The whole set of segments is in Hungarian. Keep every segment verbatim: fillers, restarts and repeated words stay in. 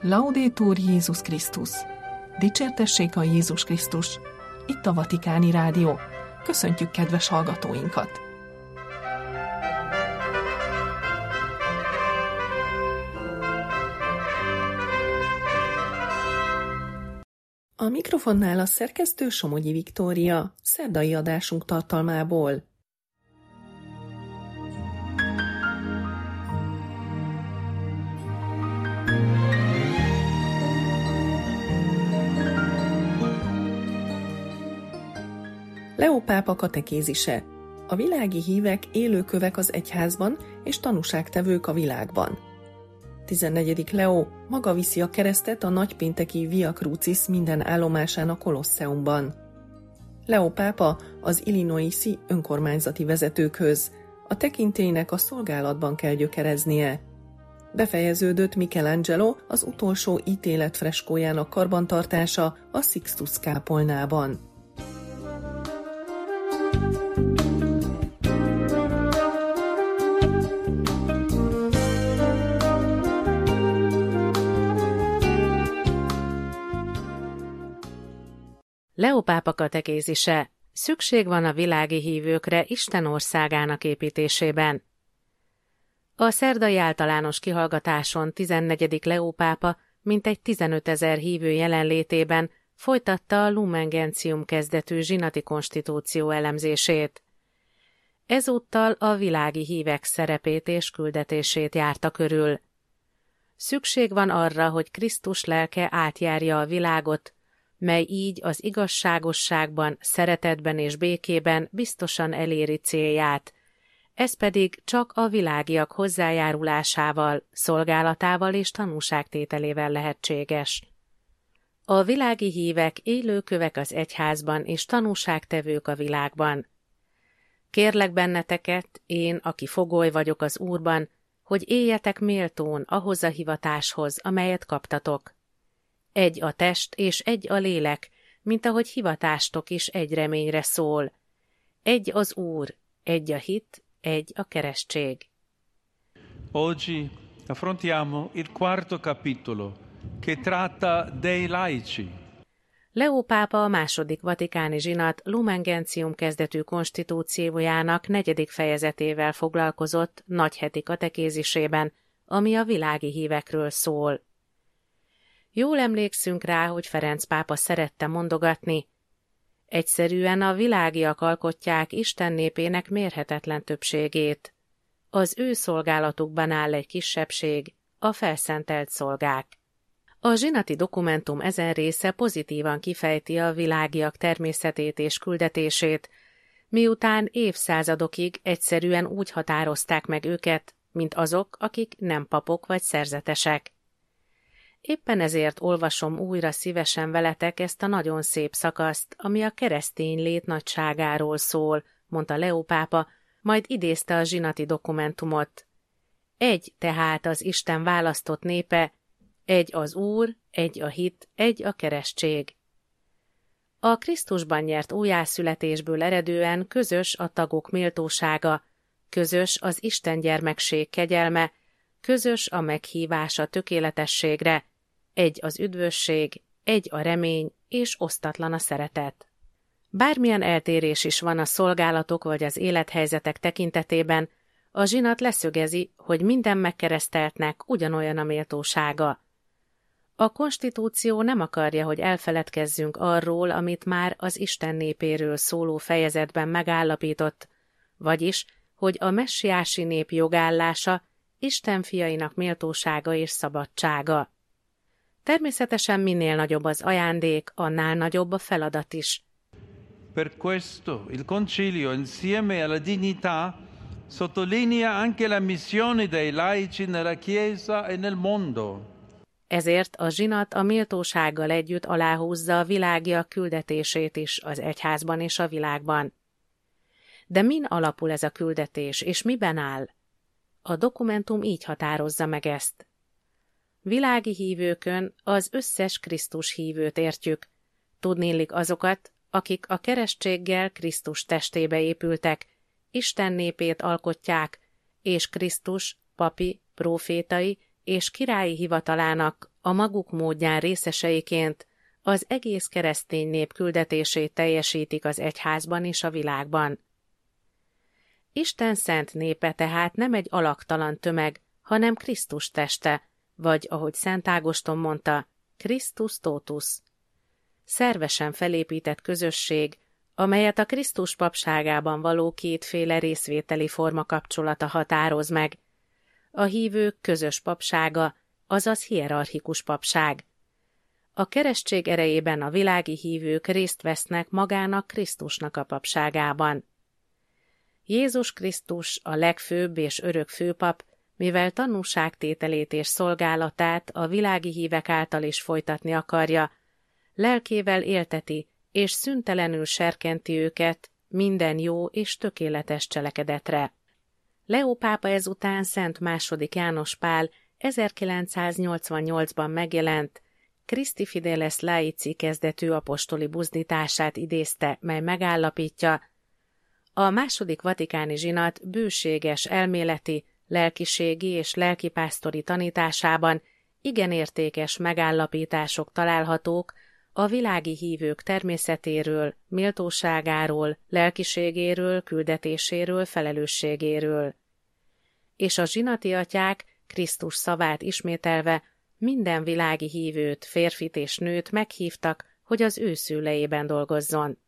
Laudetur Jézus Krisztus! Dicsértessék a Jézus Krisztus! Itt a Vatikáni Rádió. Köszöntjük kedves hallgatóinkat! A mikrofonnál a szerkesztő Somogyi Viktória, szerdai adásunk tartalmából. Leó pápa katekézise. A világi hívek élőkövek az egyházban és tanúságtevők a világban. tizennegyedik Leó maga viszi a keresztet a nagypénteki Via Crucis minden állomásán a Kolosseumban. Leó pápa az Illinoisi önkormányzati vezetőkhöz, a tekintélynek a szolgálatban kell gyökereznie. Befejeződött Michelangelo az utolsó ítélet freskójának karbantartása a Sixtus kápolnában. Leó pápa katekézise. Szükség van a világi hívőkre Isten országának építésében. A szerdai általános kihallgatáson tizennegyedik Leó pápa mintegy tizenötezer hívő jelenlétében folytatta a Lumen Gentium kezdetű zsinati konstitúció elemzését. Ezúttal a világi hívek szerepét és küldetését járta körül. Szükség van arra, hogy Krisztus lelke átjárja a világot, mely így az igazságosságban, szeretetben és békében biztosan eléri célját, ez pedig csak a világiak hozzájárulásával, szolgálatával és tanúságtételével lehetséges. A világi hívek élőkövek az egyházban és tanúságtevők a világban. Kérlek benneteket, én, aki fogoly vagyok az Úrban, hogy éljetek méltón ahhoz a hivatáshoz, amelyet kaptatok. Egy a test és egy a lélek, mint ahogy hivatástok is egy reményre szól. Egy az Úr, egy a hit, egy a keresztség. Oggi affrontiamo il quarto capitolo, che tratta dei laici. Leó pápa a második vatikáni zsinat Lumen Gentium kezdetű konstitúciójának negyedik fejezetével foglalkozott nagyheti katekézisében, ami a világi hívekről szól. Jól emlékszünk rá, hogy Ferenc pápa szerette mondogatni, egyszerűen a világiak alkotják Isten népének mérhetetlen többségét. Az ő szolgálatukban áll egy kisebbség, a felszentelt szolgák. A zsinati dokumentum ezen része pozitívan kifejti a világiak természetét és küldetését, miután évszázadokig egyszerűen úgy határozták meg őket, mint azok, akik nem papok vagy szerzetesek. Éppen ezért olvasom újra szívesen veletek ezt a nagyon szép szakaszt, ami a keresztény lét nagyságáról szól, mondta Leó pápa, majd idézte a zsinati dokumentumot. Egy tehát az Isten választott népe, egy az Úr, egy a hit, egy a keresztség. A Krisztusban nyert újjászületésből eredően közös a tagok méltósága, közös az Isten gyermekség kegyelme, közös a meghívás a tökéletességre, egy az üdvösség, egy a remény, és osztatlan a szeretet. Bármilyen eltérés is van a szolgálatok vagy az élethelyzetek tekintetében, a zsinat leszögezi, hogy minden megkereszteltnek ugyanolyan a méltósága. A konstitúció nem akarja, hogy elfeledkezzünk arról, amit már az Isten népéről szóló fejezetben megállapított, vagyis, hogy a messiási nép jogállása Isten fiainak méltósága és szabadsága. Természetesen minél nagyobb az ajándék, annál nagyobb a feladat is. Per questo il concilio insieme alla dignità sottolinea anche la missione dei laici nella Chiesa e nel mondo. Ezért a zsinat a méltósággal együtt aláhúzza a világiak küldetését is az egyházban és a világban. De min alapul ez a küldetés, és miben áll? A dokumentum így határozza meg ezt. Világi hívőkön az összes Krisztus hívőt értjük, tudniillik azokat, akik a keresztséggel Krisztus testébe épültek, Isten népét alkotják, és Krisztus papi, prófétai és királyi hivatalának, a maguk módján részeseiként az egész keresztény nép küldetését teljesítik az egyházban és a világban. Isten szent népe tehát nem egy alaktalan tömeg, hanem Krisztus teste, vagy ahogy Szent Ágoston mondta, Christus totus. Szervesen felépített közösség, amelyet a Krisztus papságában való kétféle részvételi forma kapcsolata határoz meg. A hívők közös papsága, azaz hierarchikus papság. A keresztség erejében a világi hívők részt vesznek magának Krisztusnak a papságában. Jézus Krisztus a legfőbb és örök főpap, mivel tanúságtételét és szolgálatát a világi hívek által is folytatni akarja, lelkével élteti és szüntelenül serkenti őket minden jó és tökéletes cselekedetre. Leó pápa ezután Szent második János Pál ezerkilencszáznyolcvannyolcban megjelent Christi Fideles Laici kezdetű apostoli buzdítását idézte, mely megállapítja, a második vatikáni zsinat bőséges elméleti, lelkiségi és lelkipásztori tanításában igen értékes megállapítások találhatók a világi hívők természetéről, méltóságáról, lelkiségéről, küldetéséről, felelősségéről. És a zsinati atyák Krisztus szavát ismételve minden világi hívőt, férfit és nőt meghívtak, hogy az ő szülejében dolgozzon.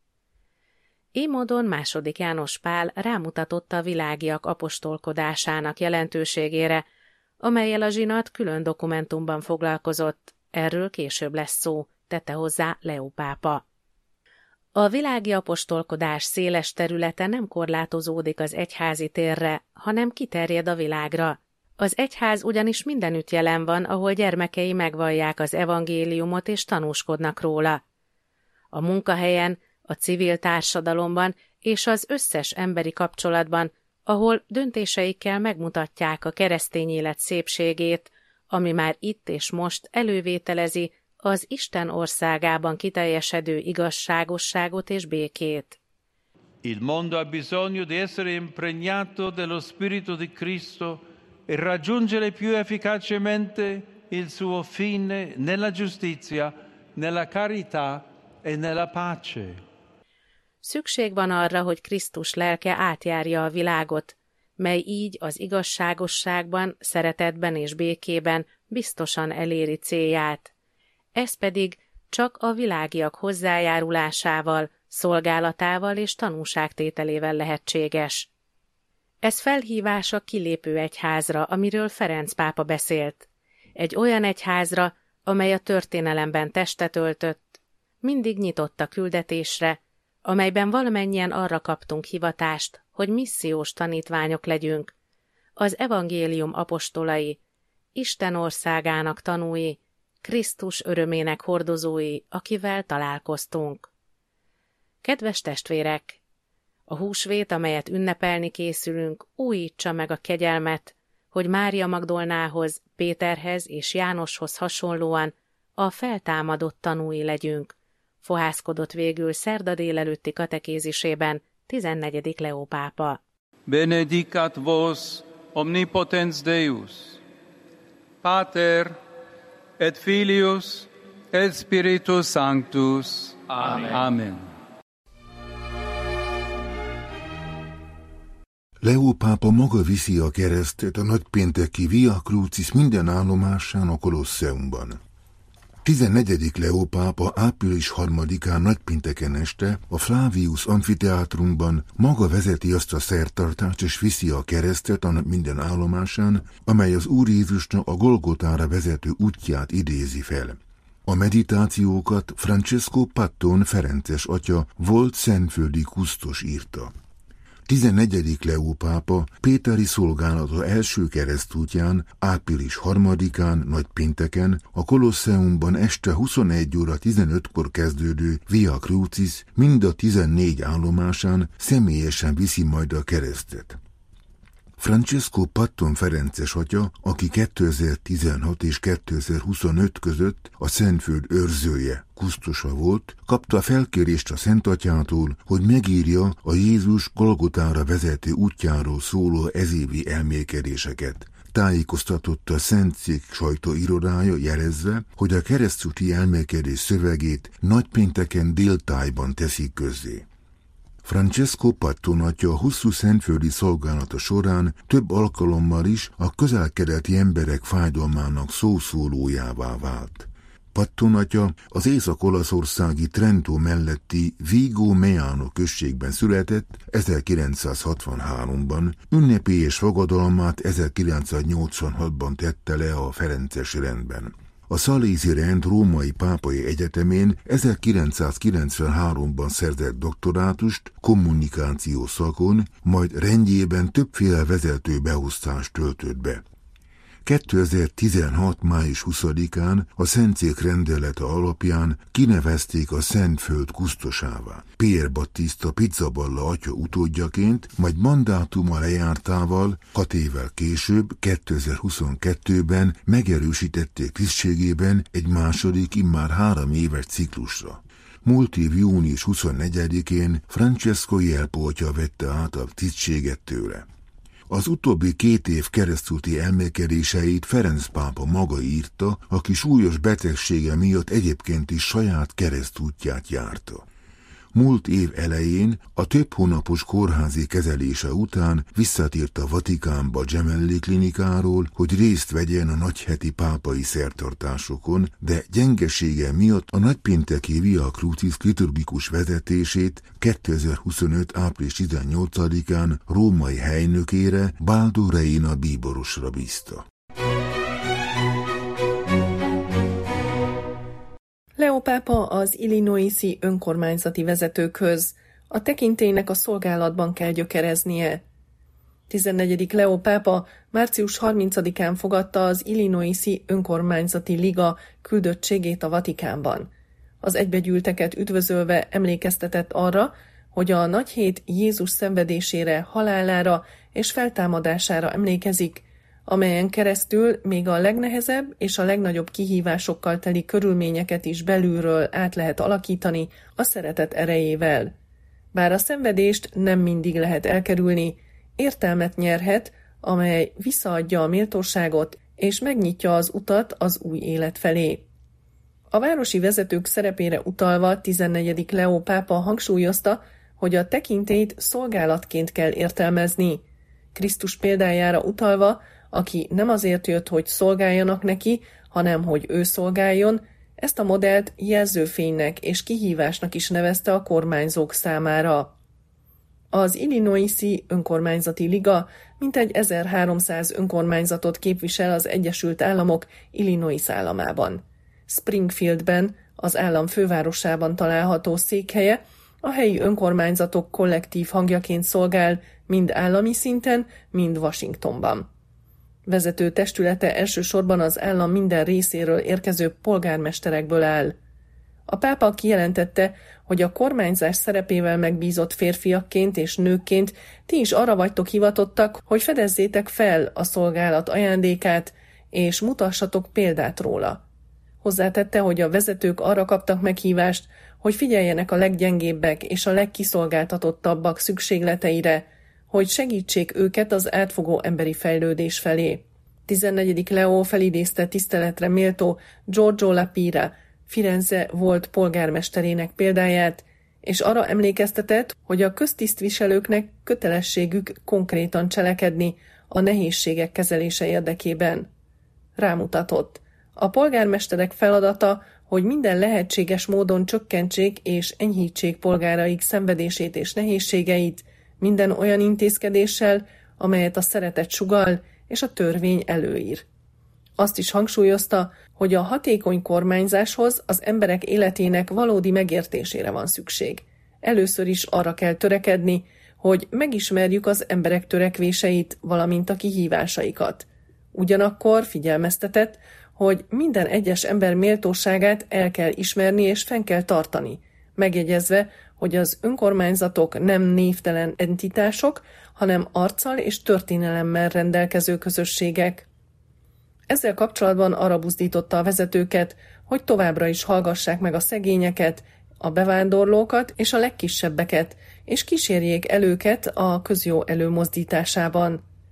Így módon második János Pál rámutatott a világiak apostolkodásának jelentőségére, amellyel a zsinat külön dokumentumban foglalkozott, erről később lesz szó, tette hozzá Leó pápa. A világi apostolkodás széles területe nem korlátozódik az egyházi térre, hanem kiterjed a világra. Az egyház ugyanis mindenütt jelen van, ahol gyermekei megvallják az evangéliumot és tanúskodnak róla. A munkahelyen, a civil társadalomban és az összes emberi kapcsolatban, ahol döntéseikkel megmutatják a keresztény élet szépségét, ami már itt és most elővételezi az Isten országában kiteljesedő igazságosságot és békét. Il mondo ha bisogno di essere impregnato dello Spirito di Cristo e raggiungere più efficacemente il suo fine nella giustizia, nella carità e nella pace. Szükség van arra, hogy Krisztus lelke átjárja a világot, mely így az igazságosságban, szeretetben és békében biztosan eléri célját. Ez pedig csak a világiak hozzájárulásával, szolgálatával és tanúságtételével lehetséges. Ez felhívás a kilépő egyházra, amiről Ferenc pápa beszélt. Egy olyan egyházra, amely a történelemben testet öltött, mindig nyitott a küldetésre, amelyben valamennyien arra kaptunk hivatást, hogy missziós tanítványok legyünk, az evangélium apostolai, Isten országának tanúi, Krisztus örömének hordozói, akivel találkoztunk. Kedves testvérek! A húsvét, amelyet ünnepelni készülünk, újítsa meg a kegyelmet, hogy Mária Magdolnához, Péterhez és Jánoshoz hasonlóan a feltámadott tanúi legyünk, fohászkodott végül szerda délelőtti katekézisében tizennegyedik Leó pápa. Benedicat vos omnipotens Deus, Pater et Filius et Spiritus Sanctus. Amen. Amen. Leó pápa maga viszi a keresztet a nagypénteki Via Crucis minden állomásán a Kolosseumban. tizennegyedik Leó pápa április harmadikán nagypénteken este a Flavius amfiteátrumban maga vezeti azt a szertartást és viszi a keresztet a minden állomásán, amely az Úr Jézusnak a Golgotára vezető útját idézi fel. A meditációkat Francesco Patton ferences atya volt szentföldi kusztos írta. tizennegyedik Leó pápa péteri szolgálata első keresztútján április harmadikán nagypénteken a Kolosseumban este huszonegy óra tizenötkor kezdődő Via Crucis mind a tizennégy állomásán személyesen viszi majd a keresztet. Francesco Patton ferences atya, aki kétezer-tizenhat és kétezer-huszonöt között a Szentföld őrzője, kusztosa volt, kapta felkérést a Szent Atyától, hogy megírja a Jézus Golgotára vezető útjáról szóló ezévi elmélkedéseket, tájékoztatott a Szentszék sajtóirodája, jelezve, hogy a keresztúti elmélkedés szövegét nagypénteken déltájban teszik közzé. Francesco Patton atya a hosszú szentföldi szolgálata során több alkalommal is a közel-keleti emberek fájdalmának szószólójává vált. Patton atya az észak-olaszországi Trento melletti Vigo Meano községben született ezerkilencszázhatvanháromban, ünnepélyes fogadalmát ezerkilencszáznyolcvanhatban tette le a ferences rendben. A Szalézi rend római pápai egyetemén ezerkilencszázkilencvenháromban szerzett doktorátust kommunikáció szakon, majd rendjében többféle vezető beosztást töltött be. kétezer-tizenhat. május huszadikán a Szentszék rendelete alapján kinevezték a Szentföld kusztosává. Pier Battista Pizzaballa atya utódjaként, majd mandátuma lejártával hat évvel később, kétezer-huszonkettőben megerősítették tisztségében egy második, immár három éves ciklusra. Múlt év június huszonnegyedikén Francesco Jelpo atya vette át a tisztséget tőle. Az utóbbi két év keresztúti elmélkedéseit Ferenc pápa maga írta, aki súlyos betegsége miatt egyébként is saját keresztútját járta. Múlt év elején a több hónapos kórházi kezelése után visszatért a Vatikánba Gemelli klinikáról, hogy részt vegyen a nagyheti pápai szertartásokon, de gyengesége miatt a nagypénteki Via Crucis liturgikus vezetését kétezer-huszonöt. április tizennyolcadikán római helynökére, Baldo Reina bíborosra bízta. Leo pápa az Illinoisi önkormányzati vezetőkhöz, a tekintélynek a szolgálatban kell gyökereznie. tizennegyedik Leo pápa március harmincadikán fogadta az Illinoisi önkormányzati liga küldöttségét a Vatikánban. Az egybegyűlteket üdvözölve emlékeztetett arra, hogy a nagyhét Jézus szenvedésére, halálára és feltámadására emlékezik, amelyen keresztül még a legnehezebb és a legnagyobb kihívásokkal teli körülményeket is belülről át lehet alakítani a szeretet erejével. Bár a szenvedést nem mindig lehet elkerülni, értelmet nyerhet, amely visszaadja a méltóságot és megnyitja az utat az új élet felé. A városi vezetők szerepére utalva tizennegyedik Leo pápa hangsúlyozta, hogy a tekintélyt szolgálatként kell értelmezni. Krisztus példájára utalva, aki nem azért jött, hogy szolgáljanak neki, hanem hogy ő szolgáljon, ezt a modellt jelzőfénynek és kihívásnak is nevezte a kormányzók számára. Az Illinoisi önkormányzati liga mintegy ezerháromszáz önkormányzatot képvisel az Egyesült Államok Illinois államában. Springfieldben, az állam fővárosában található székhelye, a helyi önkormányzatok kollektív hangjaként szolgál mind állami szinten, mind Washingtonban. Vezető testülete elsősorban az állam minden részéről érkező polgármesterekből áll. A pápa kijelentette, hogy a kormányzás szerepével megbízott férfiakként és nőkként ti is arra vagytok hivatottak, hogy fedezzétek fel a szolgálat ajándékát, és mutassatok példát róla. Hozzátette, hogy a vezetők arra kaptak meghívást, hogy figyeljenek a leggyengébbek és a legkiszolgáltatottabbak szükségleteire, hogy segítsék őket az átfogó emberi fejlődés felé. tizennegyedik Leo felidézte tiszteletre méltó Giorgio La Pira, Firenze volt polgármesterének példáját, és arra emlékeztetett, hogy a köztisztviselőknek kötelességük konkrétan cselekedni a nehézségek kezelése érdekében. Rámutatott. A polgármesterek feladata, hogy minden lehetséges módon csökkentsék és enyhítsék polgáraik szenvedését és nehézségeit, minden olyan intézkedéssel, amelyet a szeretet sugall és a törvény előír. Azt is hangsúlyozta, hogy a hatékony kormányzáshoz az emberek életének valódi megértésére van szükség. Először is arra kell törekedni, hogy megismerjük az emberek törekvéseit, valamint a kihívásaikat. Ugyanakkor figyelmeztetett, hogy minden egyes ember méltóságát el kell ismerni és fenn kell tartani, megjegyezve, hogy az önkormányzatok nem névtelen entitások, hanem arccal és történelemmel rendelkező közösségek. Ezzel kapcsolatban arra buzdította a vezetőket, hogy továbbra is hallgassák meg a szegényeket, a bevándorlókat és a legkisebbeket, és kísérjék el őket a közjó előmozdításában.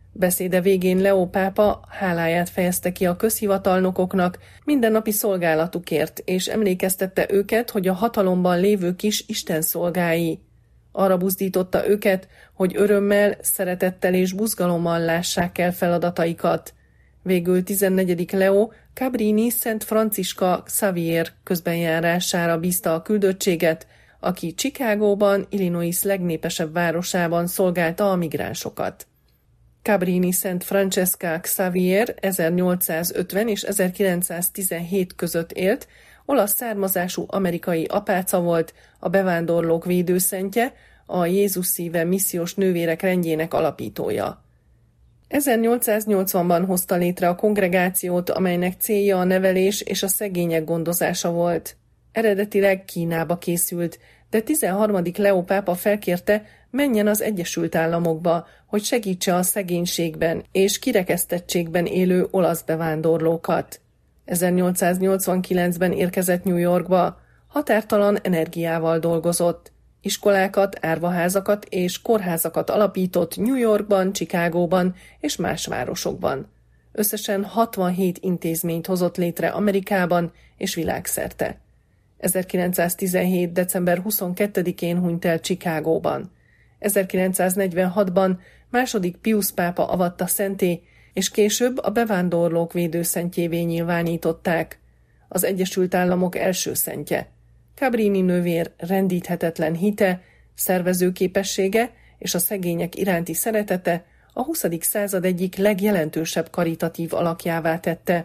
Beszéde végén Leó pápa háláját fejezte ki a közhivatalnokoknak mindennapi szolgálatukért, és emlékeztette őket, hogy a hatalomban lévők is Isten szolgái. Arra buzdította őket, hogy örömmel, szeretettel és buzgalommal lássák el feladataikat. Végül tizennegyedik Leó Cabrini Szent Franciska Xavier közbenjárására bízta a küldöttséget, aki Chicagóban, Illinois legnépesebb városában szolgálta a migránsokat. Cabrini Szent Francesca Xavier ezernyolcszázötven és ezerkilencszáztizenhét között élt, olasz származású amerikai apáca volt, a bevándorlók védőszentje, a Jézus szíve missziós nővérek rendjének alapítója. ezernyolcszáznyolcvanban hozta létre a kongregációt, amelynek célja a nevelés és a szegények gondozása volt. Eredetileg Kínába készült, de tizenharmadik Leó pápa felkérte, menjen az Egyesült Államokba, hogy segítse a szegénységben és kirekesztettségben élő olasz bevándorlókat. ezernyolcszáznyolcvankilencben érkezett New Yorkba, határtalan energiával dolgozott. Iskolákat, árvaházakat és kórházakat alapított New Yorkban, Chicagóban és más városokban. Összesen hatvanhét intézményt hozott létre Amerikában és világszerte. ezerkilencszáztizenhét. december huszonkettedikén hunyt el Chicagóban. ezerkilencszáznegyvenhatban második Piusz pápa avatta szenté, és később a bevándorlók védőszentjévé nyilvánították. Az Egyesült Államok első szentje. Cabrini nővér rendíthetetlen hite, szervezőképessége és a szegények iránti szeretete a huszadik század egyik legjelentősebb karitatív alakjává tette.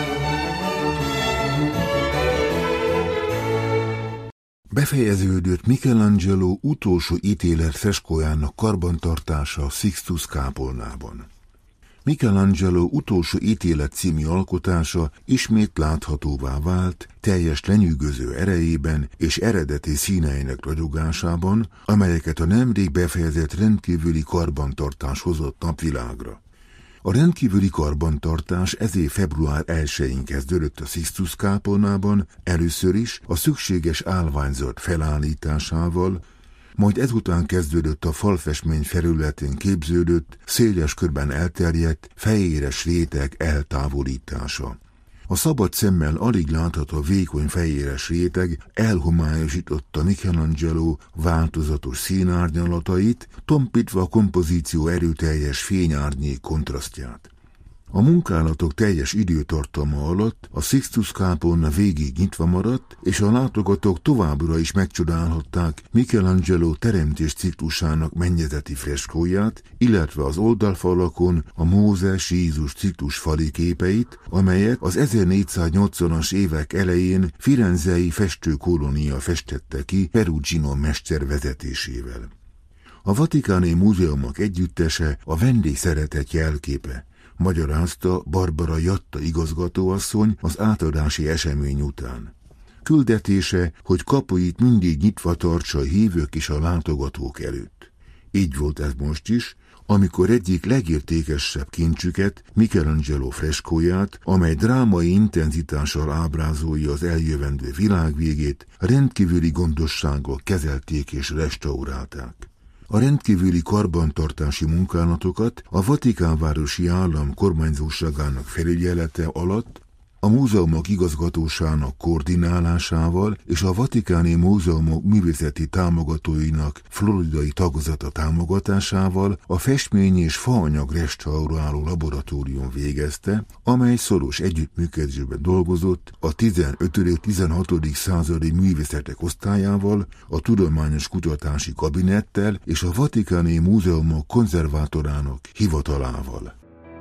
Befejeződött Michelangelo utolsó ítélet freskójának karbantartása a Sixtus kápolnában. Michelangelo utolsó ítélet című alkotása ismét láthatóvá vált, teljes lenyűgöző erejében és eredeti színeinek ragyogásában, amelyeket a nemrég befejezett rendkívüli karbantartás hozott napvilágra. A rendkívüli karbantartás ez év február elsején kezdődött a Sixtus kápolnában, először is a szükséges állványzat felállításával, majd ezután kezdődött a falfestmény felületén képződött, széles körben elterjedt, fehéres réteg eltávolítása. A szabad szemmel alig látható vékony fehéres réteg elhomályosította Michelangelo változatos színárnyalatait, tompítva a kompozíció erőteljes fényárnyék kontrasztját. A munkálatok teljes időtartama alatt a Sixtus kápolna végig nyitva maradt, és a látogatók továbbra is megcsodálhatták Michelangelo teremtés ciklusának mennyezeti freskóját, illetve az oldalfalakon a Mózes Jézus ciklus fali képeit, amelyet az ezernégyszáznyolcvanas évek elején firenzei festőkolónia festette ki Perugino mester vezetésével. A Vatikáni Múzeumok együttese a vendégszeretet jelképe, magyarázta Barbara Jatta igazgatóasszony az átadási esemény után. Küldetése, hogy kapuit mindig nyitva tartsa a hívők és a látogatók előtt. Így volt ez most is, amikor egyik legértékesebb kincsüket, Michelangelo freskóját, amely drámai intenzitással ábrázolja az eljövendő világvégét, rendkívüli gondossággal kezelték és restaurálták. A rendkívüli karbantartási munkálatokat a Vatikánvárosi Állam kormányzóságának felügyelete alatt a múzeumok igazgatóságának koordinálásával és a Vatikáni Múzeumok művészeti támogatóinak floridai tagozata támogatásával a festmény és faanyag restauráló laboratórium végezte, amely szoros együttműködésben dolgozott a tizenötödik-tizenhatodik századi művészetek osztályával, a Tudományos Kutatási Kabinettel és a Vatikáni Múzeumok konzervátorának hivatalával.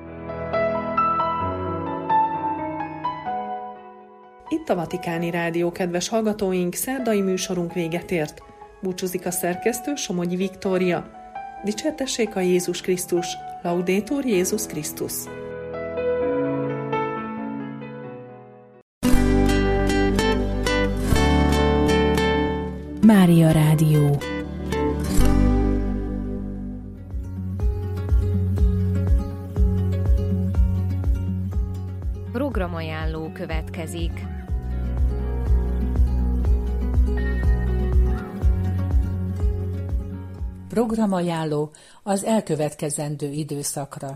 Itt a Vatikáni Rádió, kedves hallgatóink, szerdai műsorunk véget ért. Búcsúzik a szerkesztő, Somogyi Viktória. Dicsértessék a Jézus Krisztus, Laudetur Jézus Krisztus. Mária Rádió. Programajánló következik. Programajánló az elkövetkezendő időszakra.